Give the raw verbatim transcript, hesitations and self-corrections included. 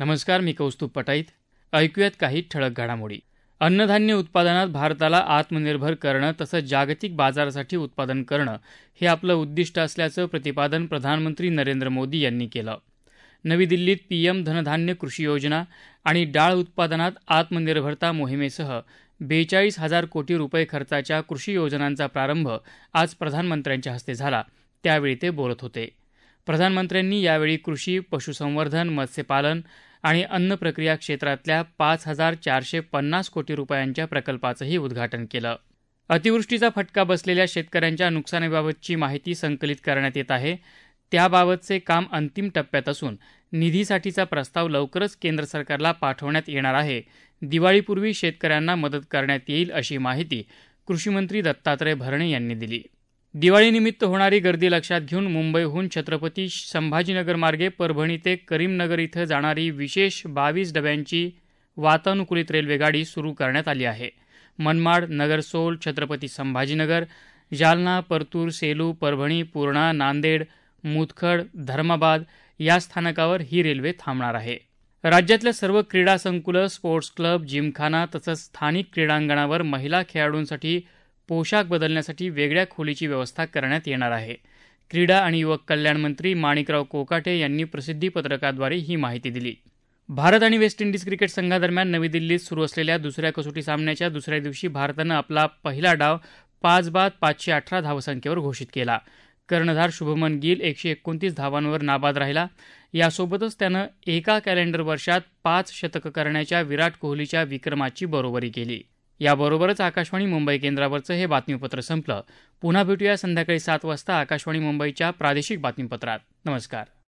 नमस्कार, मी कौस्तुभ पटाईत. ऐकूयात काही ठळक घडामोडी. अन्नधान्य उत्पादनात भारताला आत्मनिर्भर करणं तसंच जागतिक बाजारासाठी उत्पादन करणं हे आपलं उद्दिष्ट असल्याचं प्रतिपादन प्रधानमंत्री नरेंद्र मोदी यांनी केलं. नवी दिल्लीत पीएम धनधान्य कृषी योजना आणि डाळ उत्पादनात आत्मनिर्भरता मोहिमेसह बेचाळीस हजार कोटी रुपये खर्चाच्या कृषी योजनांचा प्रारंभ आज प्रधानमंत्र्यांच्या हस्ते झाला. त्यावेळी ते बोलत होते. प्रधानमंत्र्यांनी यावेळी कृषी, पशुसंवर्धन, मत्स्यपालन आणि अन्न प्रक्रिया क्षेत्रातल्या पाच हजार चारशे पन्नास कोटी रुपयांच्या प्रकल्पाचंही उद्घाटन केलं. अतिवृष्टीचा फटका बसलेल्या शेतकऱ्यांच्या नुकसानीबाबतची माहिती संकलित करण्यात येत आहे. त्याबाबतचे काम अंतिम टप्प्यात असून निधीसाठीचा प्रस्ताव लवकरच केंद्र सरकारला पाठवण्यात येणार आहे. दिवाळीपूर्वी शेतकऱ्यांना मदत करण्यात येईल अशी माहिती कृषीमंत्री दत्तात्रय भरणे यांनी दिली. दिवाळीनिमित्त होणारी गर्दी लक्षात घेऊन मुंबईहून छत्रपती संभाजीनगर मार्गे परभणी ते करीमनगर इथं जाणारी विशेष बावीस डब्यांची वातानुकूलित रेल्वेगाडी सुरू करण्यात आली आहे. मनमाड, नगरसोल, छत्रपती संभाजीनगर, जालना, परतूर, सेलू, परभणी, पूर्णा, नांदेड, मुदखड, धर्माबाद या स्थानकावर ही रेल्वे थांबणार आहे. राज्यातल्या सर्व क्रीडा संकुलं, स्पोर्ट्स क्लब, जिमखाना तसंच स्थानिक क्रीडांगणावर महिला खेळाडूंसाठी पोशाख बदलण्यासाठी वेगळ्या खोलीची व्यवस्था करण्यात येणार आहे. क्रीडा आणि युवक कल्याण मंत्री माणिकराव कोकाटे यांनी प्रसिद्धी पत्रकाद्वारे ही माहिती दिली. भारत आणि वेस्ट इंडिज क्रिकेट संघादरम्यान नवी दिल्लीत सुरू असलेल्या दुसऱ्या कसोटी सामन्याच्या दुसऱ्या दिवशी भारतानं आपला पहिला डाव पाच बाद पाचशे अठरा धावसंख्येवर घोषित केला. कर्णधार शुभमन गिल एकशे एकोणतीस धावांवर नाबाद राहिला. यासोबतच त्यानं एका कॅलेंडर वर्षात पाच शतकं करण्याच्या विराट कोहलीच्या विक्रमाची बरोबरी केली. याबरोबरच आकाशवाणी मुंबई केंद्रावरचं हे बातमीपत्र संपलं. पुन्हा भेटूया संध्याकाळी सात वाजता आकाशवाणी मुंबईच्या प्रादेशिक बातमीपत्रात. नमस्कार.